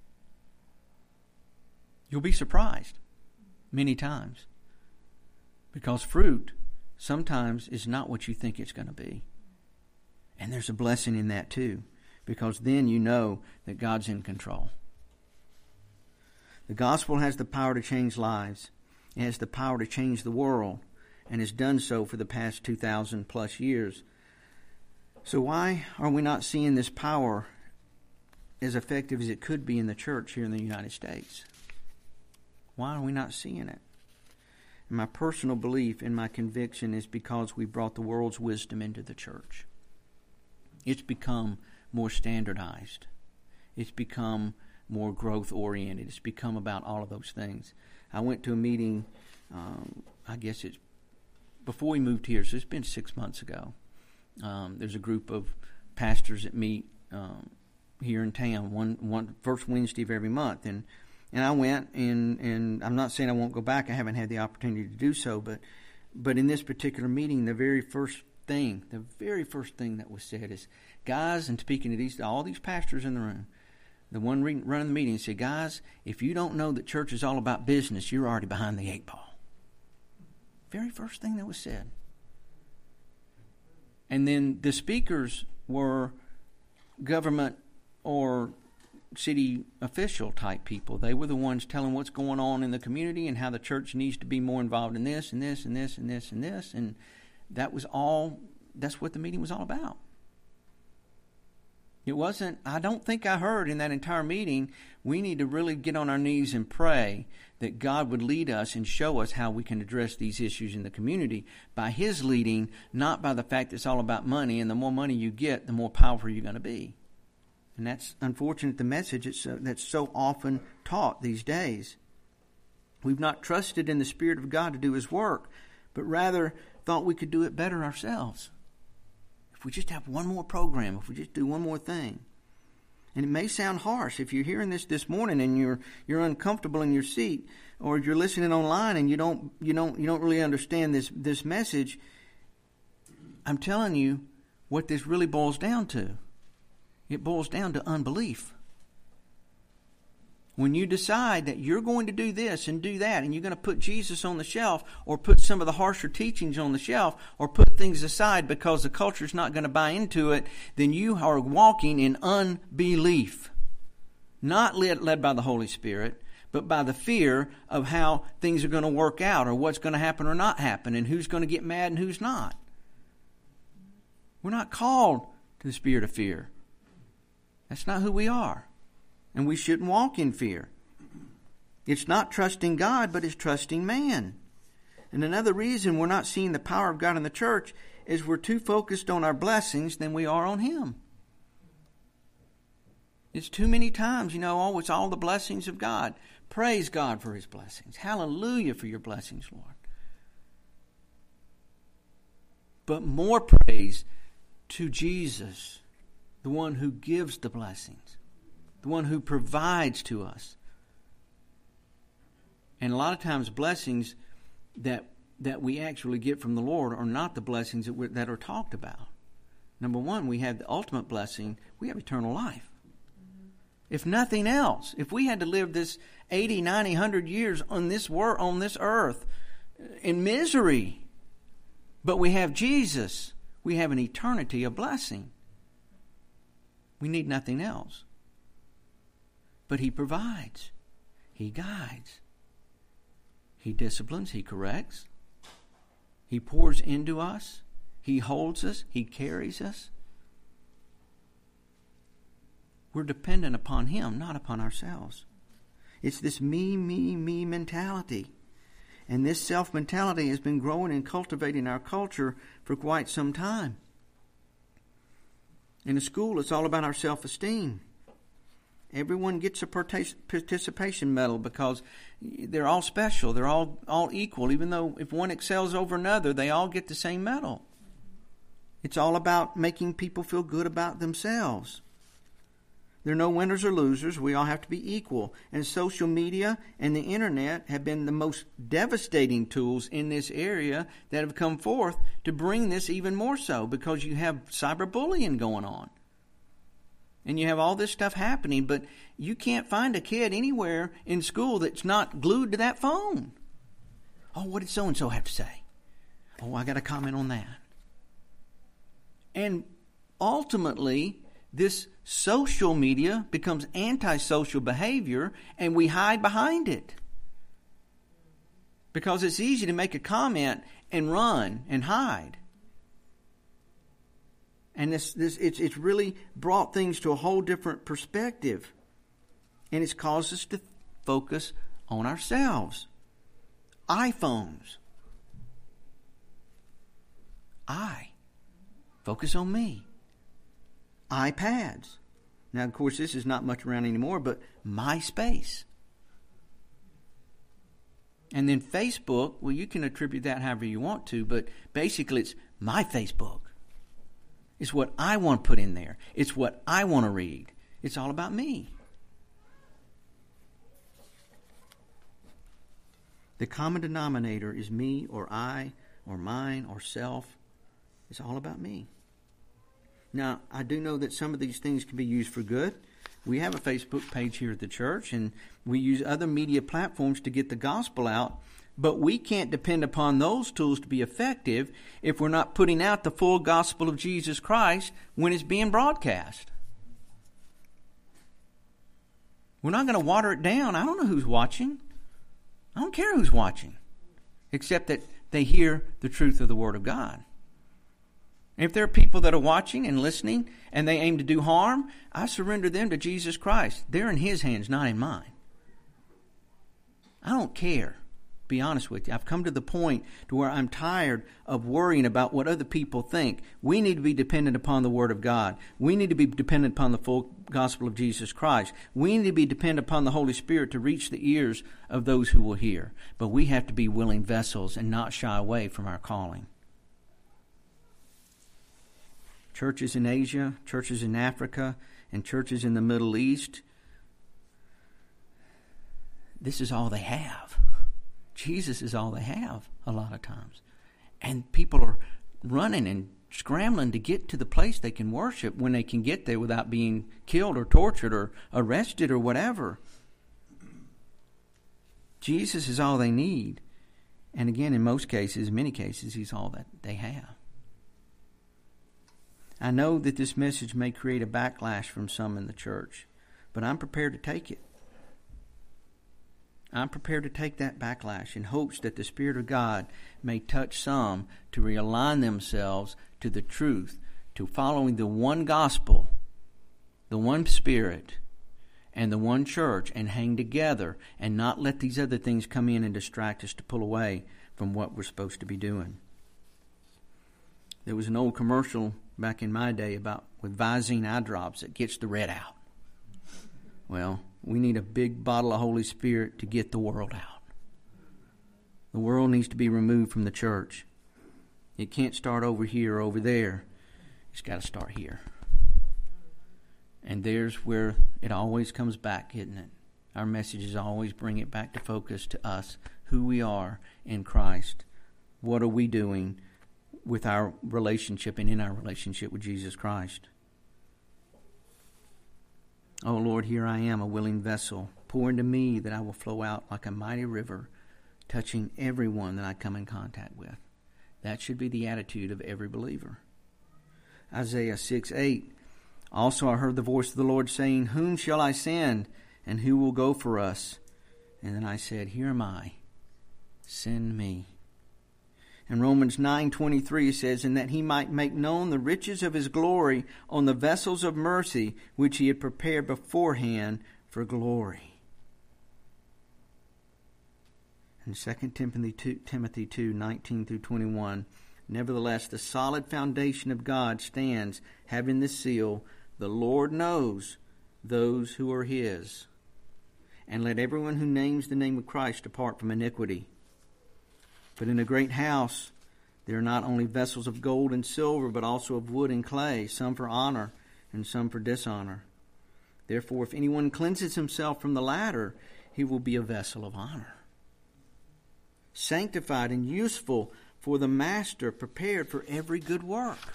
Speaker 2: You'll be surprised many times. Because fruit sometimes is not what you think it's going to be. And there's a blessing in that too. Because then you know that God's in control. The gospel has the power to change lives. It has the power to change the world. And has done so for the past 2,000 plus years. So why are we not seeing this power as effective as it could be in the church here in the United States? Why are we not seeing it? My personal belief and my conviction is because we brought the world's wisdom into the church. It's become more standardized. It's become more growth-oriented. It's become about all of those things. I went to a meeting, I guess it's before we moved here, so it's been 6 months ago. There's a group of pastors that meet here in town, one first Wednesday of every month, and I went, and I'm not saying I won't go back. I haven't had the opportunity to do so, but in this particular meeting, the very first thing that was said is, guys, and speaking to all these pastors in the room, the one running the meeting, said, guys, if you don't know that church is all about business, you're already behind the 8 ball. Very first thing that was said. And then the speakers were government or city official type people. They were the ones telling what's going on in the community and how the church needs to be more involved in this and this and this and this and this. And that's what the meeting was all about. It wasn't, I don't think I heard in that entire meeting, we need to really get on our knees and pray that God would lead us and show us how we can address these issues in the community by His leading, not by the fact that it's all about money, and the more money you get, the more powerful you're going to be. And that's unfortunate, the message that's so often taught these days. We've not trusted in the Spirit of God to do His work, but rather thought we could do it better ourselves. If we just have one more program, if we just do one more thing. And it may sound harsh if you're hearing this morning and you're uncomfortable in your seat, or you're listening online and you don't really understand this message. I'm telling you what this really boils down to. It boils down to unbelief. When you decide that you're going to do this and do that, and you're going to put Jesus on the shelf, or put some of the harsher teachings on the shelf, or put things aside because the culture's not going to buy into it, then you are walking in unbelief. Not led by the Holy Spirit, but by the fear of how things are going to work out, or what's going to happen or not happen, and who's going to get mad and who's not. We're not called to the spirit of fear. That's not who we are. And we shouldn't walk in fear. It's not trusting God, but it's trusting man. And another reason we're not seeing the power of God in the church is we're too focused on our blessings than we are on Him. It's too many times, it's all the blessings of God. Praise God for His blessings. Hallelujah for your blessings, Lord. But more praise to Jesus, the one who gives the blessings. The one who provides to us. And a lot of times blessings that we actually get from the Lord are not the blessings that are talked about. Number one, we have the ultimate blessing. We have eternal life. If nothing else, if we had to live this 80, 90, 100 years on this earth in misery, but we have Jesus, we have an eternity of blessing. We need nothing else. But He provides. He guides. He disciplines. He corrects. He pours into us. He holds us. He carries us. We're dependent upon Him, not upon ourselves. It's this me mentality. And this self-mentality has been growing and cultivating our culture for quite some time. In the school, it's all about our self-esteem. Everyone gets a participation medal because they're all special. They're all equal. Even though if one excels over another, they all get the same medal. It's all about making people feel good about themselves. There are no winners or losers. We all have to be equal. And social media and the internet have been the most devastating tools in this area that have come forth to bring this even more so, because you have cyberbullying going on. And you have all this stuff happening, but you can't find a kid anywhere in school that's not glued to that phone. Oh, what did so-and-so have to say? Oh, I got to comment on that. And ultimately, this social media becomes antisocial behavior, and we hide behind it. Because it's easy to make a comment and run and hide. And it's really brought things to a whole different perspective. And it's caused us to focus on ourselves. iPhones. Focus on me. iPads. Now, of course, this is not much around anymore, but MySpace. And then Facebook, well, you can attribute that however you want to, but basically it's my Facebook. It's what I want to put in there. It's what I want to read. It's all about me. The common denominator is me or I or mine or self. It's all about me. Now, I do know that some of these things can be used for good. We have a Facebook page here at the church, and we use other media platforms to get the gospel out. But we can't depend upon those tools to be effective if we're not putting out the full gospel of Jesus Christ when it's being broadcast. We're not going to water it down. I don't know who's watching. I don't care who's watching, except that they hear the truth of the Word of God. And if there are people that are watching and listening and they aim to do harm, I surrender them to Jesus Christ. They're in His hands, not in mine. I don't care. Be honest with you. I've come to the point to where I'm tired of worrying about what other people think. We need to be dependent upon the Word of God. We need to be dependent upon the full gospel of Jesus Christ. We need to be dependent upon the Holy Spirit to reach the ears of those who will hear. But we have to be willing vessels and not shy away from our calling. Churches in Asia, churches in Africa, and churches in the Middle East, this is all they have. Jesus is all they have a lot of times. And people are running and scrambling to get to the place they can worship when they can get there without being killed or tortured or arrested or whatever. Jesus is all they need. And again, in most cases, many cases, He's all that they have. I know that this message may create a backlash from some in the church, but I'm prepared to take it. I'm prepared to take that backlash in hopes that the Spirit of God may touch some to realign themselves to the truth, to following the one gospel, the one Spirit, and the one church, and hang together and not let these other things come in and distract us to pull away from what we're supposed to be doing. There was an old commercial back in my day about with Visine eye drops that gets the red out. Well, we need a big bottle of Holy Spirit to get the world out. The world needs to be removed from the church. It can't start over here or over there. It's got to start here. And there's where it always comes back, isn't it? Our messages always bring it back to focus to us, who we are in Christ. What are we doing with our relationship and in our relationship with Jesus Christ? Oh Lord, here I am, a willing vessel. Pour into me that I will flow out like a mighty river, touching everyone that I come in contact with. That should be the attitude of every believer. Isaiah 6:8. Also I heard the voice of the Lord saying, Whom shall I send, and who will go for us? And then I said, Here am I. Send me. And Romans 9:23 says, And that He might make known the riches of His glory on the vessels of mercy, which He had prepared beforehand for glory. And 2 Timothy 2:19-21, Nevertheless, the solid foundation of God stands, having this seal, The Lord knows those who are His. And let everyone who names the name of Christ depart from iniquity. But in a great house there are not only vessels of gold and silver, but also of wood and clay, some for honor and some for dishonor. Therefore, if anyone cleanses himself from the latter, he will be a vessel of honor, sanctified and useful for the master, prepared for every good work.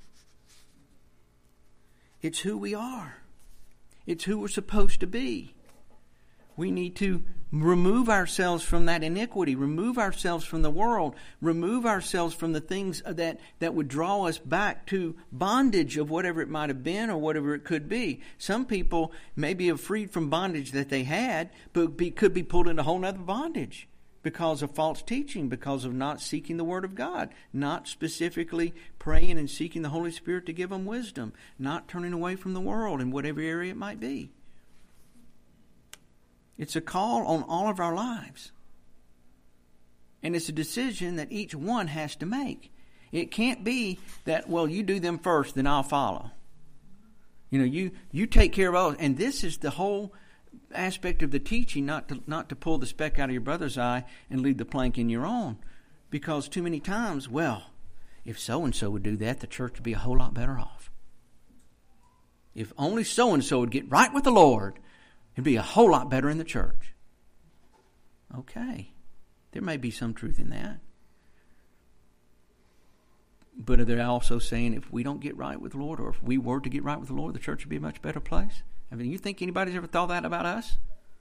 Speaker 2: It's who we are. It's who we're supposed to be. We need to remove ourselves from that iniquity, remove ourselves from the world, remove ourselves from the things that would draw us back to bondage of whatever it might have been or whatever it could be. Some people may be freed from bondage that they had, but could be pulled into a whole other bondage because of false teaching, because of not seeking the Word of God, not specifically praying and seeking the Holy Spirit to give them wisdom, not turning away from the world in whatever area it might be. It's a call on all of our lives. And it's a decision that each one has to make. It can't be that, well, you do them first, then I'll follow. You take care of all. And this is the whole aspect of the teaching, not to pull the speck out of your brother's eye and leave the plank in your own. Because too many times, well, if so-and-so would do that, the church would be a whole lot better off. If only so-and-so would get right with the Lord, it'd be a whole lot better in the church. Okay. There may be some truth in that. But are they also saying if we don't get right with the Lord, or if we were to get right with the Lord, the church would be a much better place? I mean, you think anybody's ever thought that about us?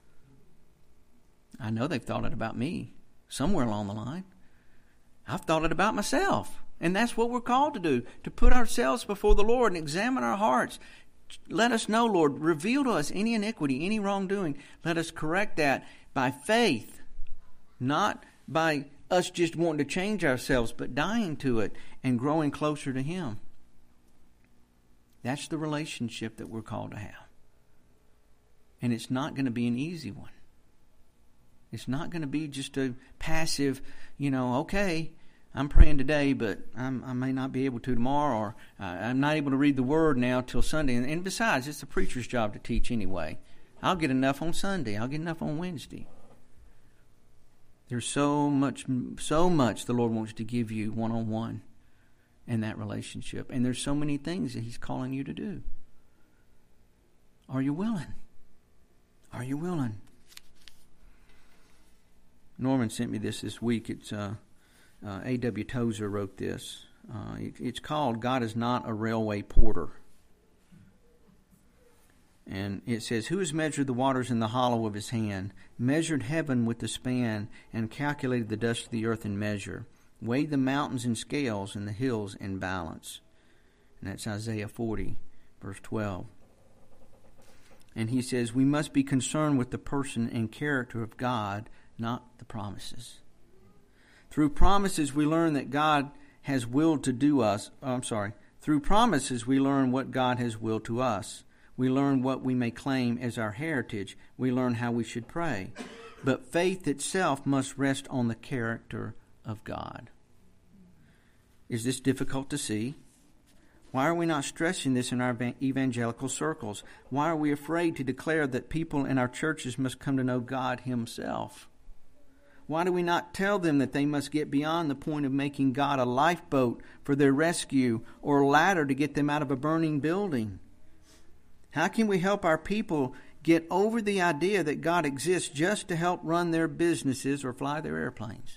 Speaker 2: I know they've thought it about me somewhere along the line. I've thought it about myself. And that's what we're called to do, to put ourselves before the Lord and examine our hearts. Let us know, Lord, reveal to us any iniquity, any wrongdoing. Let us correct that by faith, not by us just wanting to change ourselves, but dying to it and growing closer to Him. That's the relationship that we're called to have. And it's not going to be an easy one. It's not going to be just a passive, okay, I'm praying today, but I may not be able to tomorrow, or I'm not able to read the Word now till Sunday. And besides, it's the preacher's job to teach anyway. I'll get enough on Sunday. I'll get enough on Wednesday. There's so much the Lord wants to give you one-on-one in that relationship. And there's so many things that He's calling you to do. Are you willing? Are you willing? Norman sent me this week. It's A.W. Tozer wrote this. It's called God is Not a Railway Porter. And it says, who has measured the waters in the hollow of his hand, measured heaven with the span, and calculated the dust of the earth in measure, weighed the mountains in scales and the hills in balance? And that's Isaiah 40, verse 12. And he says, we must be concerned with the person and character of God, not the promises. Through promises we learn that God has willed to do us. Through promises we learn what God has willed to us. We learn what we may claim as our heritage. We learn how we should pray. But faith itself must rest on the character of God. Is this difficult to see? Why are we not stressing this in our evangelical circles? Why are we afraid to declare that people in our churches must come to know God Himself? Why do we not tell them that they must get beyond the point of making God a lifeboat for their rescue or a ladder to get them out of a burning building? How can we help our people get over the idea that God exists just to help run their businesses or fly their airplanes?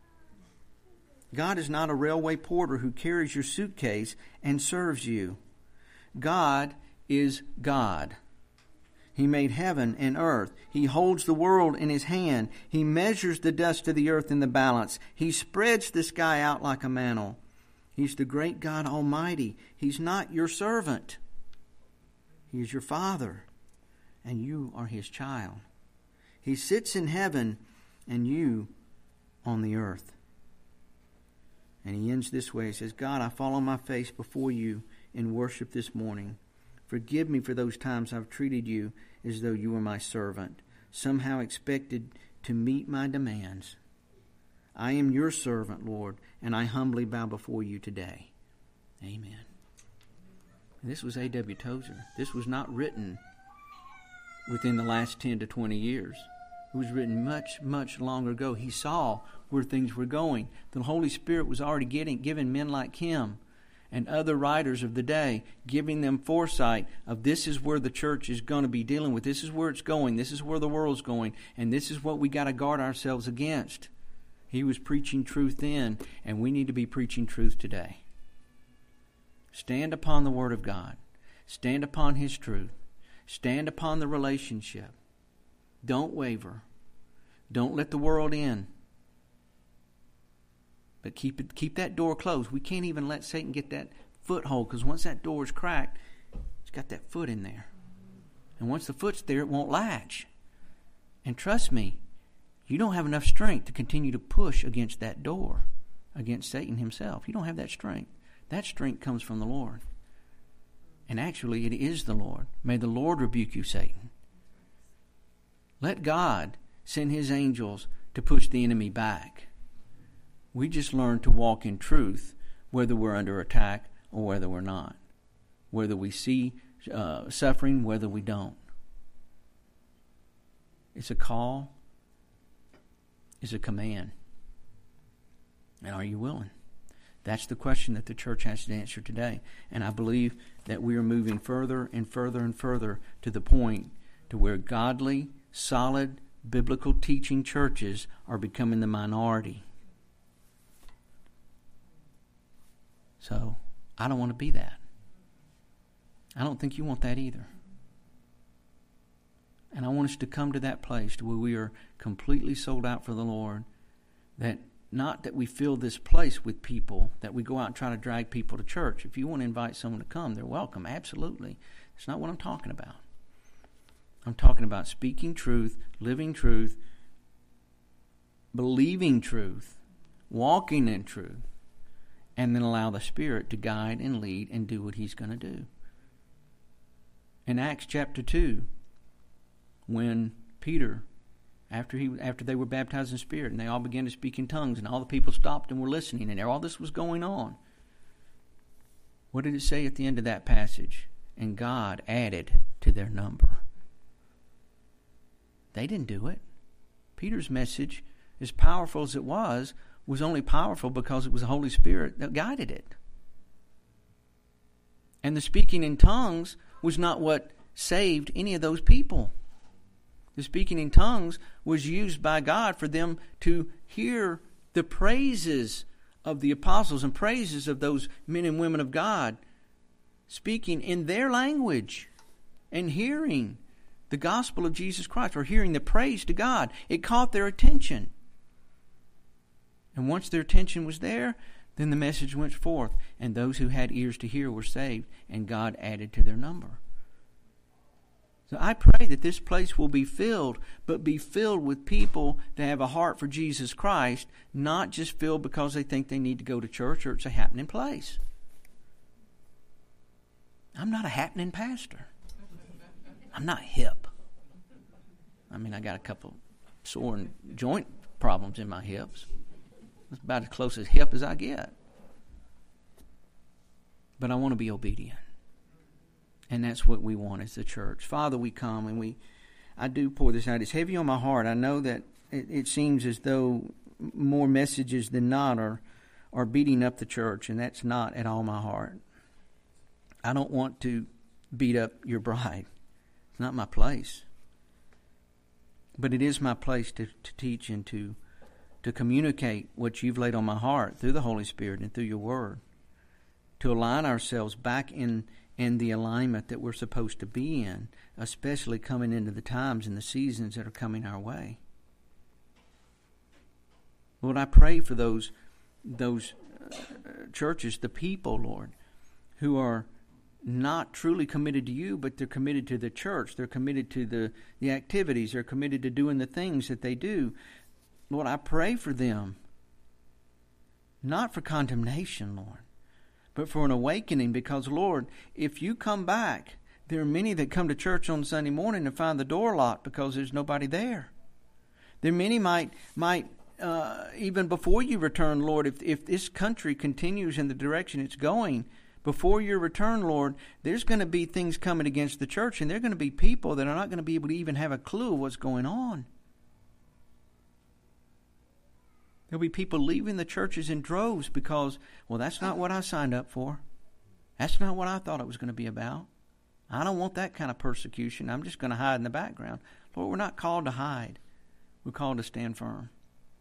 Speaker 2: God is not a railway porter who carries your suitcase and serves you. God is God. He made heaven and earth. He holds the world in His hand. He measures the dust of the earth in the balance. He spreads the sky out like a mantle. He's the great God Almighty. He's not your servant. He is your Father, and you are His child. He sits in heaven, and you on the earth. And he ends this way. He says, God, I fall on my face before you in worship this morning. Forgive me for those times I've treated you as though you were my servant, somehow expected to meet my demands. I am your servant, Lord, and I humbly bow before you today. Amen. This was A.W. Tozer. This was not written within the last 10 to 20 years. It was written much, much longer ago. He saw where things were going. The Holy Spirit was already giving men like him and other writers of the day, giving them foresight of this is where the church is going to be dealing with. This is where it's going. This is where the world's going. And this is what we got to guard ourselves against. He was preaching truth then, and we need to be preaching truth today. Stand upon the Word of God. Stand upon His truth. Stand upon the relationship. Don't waver. Don't let the world in. But keep that door closed. We can't even let Satan get that foothold, because once that door is cracked, it's got that foot in there. And once the foot's there, it won't latch. And trust me, you don't have enough strength to continue to push against that door, against Satan himself. You don't have that strength. That strength comes from the Lord. And actually, it is the Lord. May the Lord rebuke you, Satan. Let God send His angels to push the enemy back. We just learn to walk in truth, whether we're under attack or whether we're not. Whether we see suffering, whether we don't. It's a call. It's a command. And are you willing? That's the question that the church has to answer today. And I believe that we are moving further and further and further to the point to where godly, solid, biblical teaching churches are becoming the minority. So I don't want to be that. I don't think you want that either. And I want us to come to that place to where we are completely sold out for the Lord. That not that we fill this place with people, that we go out and try to drag people to church. If you want to invite someone to come, they're welcome. Absolutely. That's not what I'm talking about. I'm talking about speaking truth, living truth, believing truth, walking in truth, and then allow the Spirit to guide and lead and do what He's going to do. In Acts chapter 2, when Peter, after they were baptized in the Spirit, and they all began to speak in tongues, and all the people stopped and were listening, and all this was going on, what did it say at the end of that passage? And God added to their number. They didn't do it. Peter's message, as powerful as it was only powerful because it was the Holy Spirit that guided it. And the speaking in tongues was not what saved any of those people. The speaking in tongues was used by God for them to hear the praises of the apostles and praises of those men and women of God speaking in their language and hearing the gospel of Jesus Christ, or hearing the praise to God. It caught their attention. And once their attention was there, then the message went forth, and those who had ears to hear were saved, and God added to their number. So I pray that this place will be filled, but be filled with people that have a heart for Jesus Christ, not just filled because they think they need to go to church or it's a happening place. I'm not a happening pastor. I'm not hip. I mean, I got a couple sore and joint problems in my hips. That's about as close as hip as I get. But I want to be obedient. And that's what we want as the church. Father, we come and I do pour this out. It's heavy on my heart. I know that it seems as though more messages than not are beating up the church, and that's not at all my heart. I don't want to beat up your bride. It's not my place. But it is my place to teach and to communicate what you've laid on my heart through the Holy Spirit and through your word. To align ourselves back in the alignment that we're supposed to be in, especially coming into the times and the seasons that are coming our way. Lord, I pray for those churches, the people, Lord, who are not truly committed to you, but they're committed to the church. They're committed to the activities. They're committed to doing the things that they do. Lord, I pray for them, not for condemnation, Lord, but for an awakening. Because, Lord, if you come back, there are many that come to church on Sunday morning and find the door locked because there's nobody there. There are many might even before you return, Lord, if this country continues in the direction it's going, before your return, Lord, there's going to be things coming against the church, and there are going to be people that are not going to be able to even have a clue of what's going on. There'll be people leaving the churches in droves because, well, that's not what I signed up for. That's not what I thought it was going to be about. I don't want that kind of persecution. I'm just going to hide in the background. Lord, we're not called to hide. We're called to stand firm.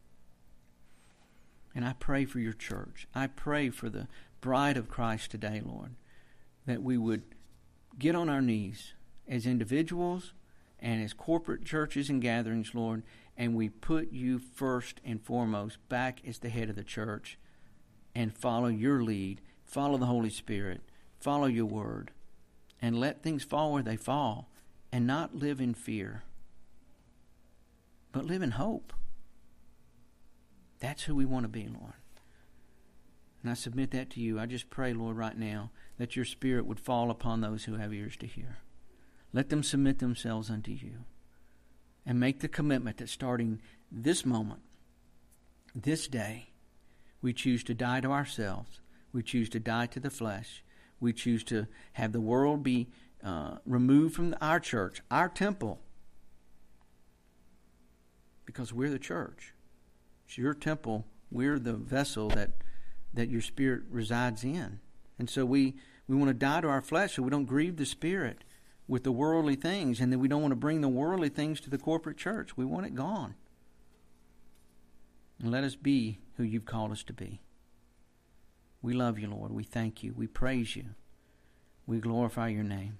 Speaker 2: And I pray for your church. I pray for the bride of Christ today, Lord, that we would get on our knees as individuals and as corporate churches and gatherings, Lord, and we put you first and foremost back as the head of the church and follow your lead, follow the Holy Spirit, follow your word, and let things fall where they fall and not live in fear, but live in hope. That's who we want to be, Lord. And I submit that to you. I just pray, Lord, right now, that your Spirit would fall upon those who have ears to hear. Let them submit themselves unto you. And make the commitment that starting this moment, this day, we choose to die to ourselves. We choose to die to the flesh. We choose to have the world be removed from our church, our temple. Because we're the church. It's your temple. We're the vessel that your Spirit resides in. And so we want to die to our flesh so we don't grieve the Spirit with the worldly things, and then we don't want to bring the worldly things to the corporate church. We want it gone. And let us be who you've called us to be. We love you, Lord. We thank you. We praise you. We glorify your name.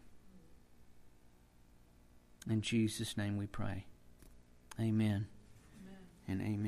Speaker 2: In Jesus' name we pray. Amen. And amen.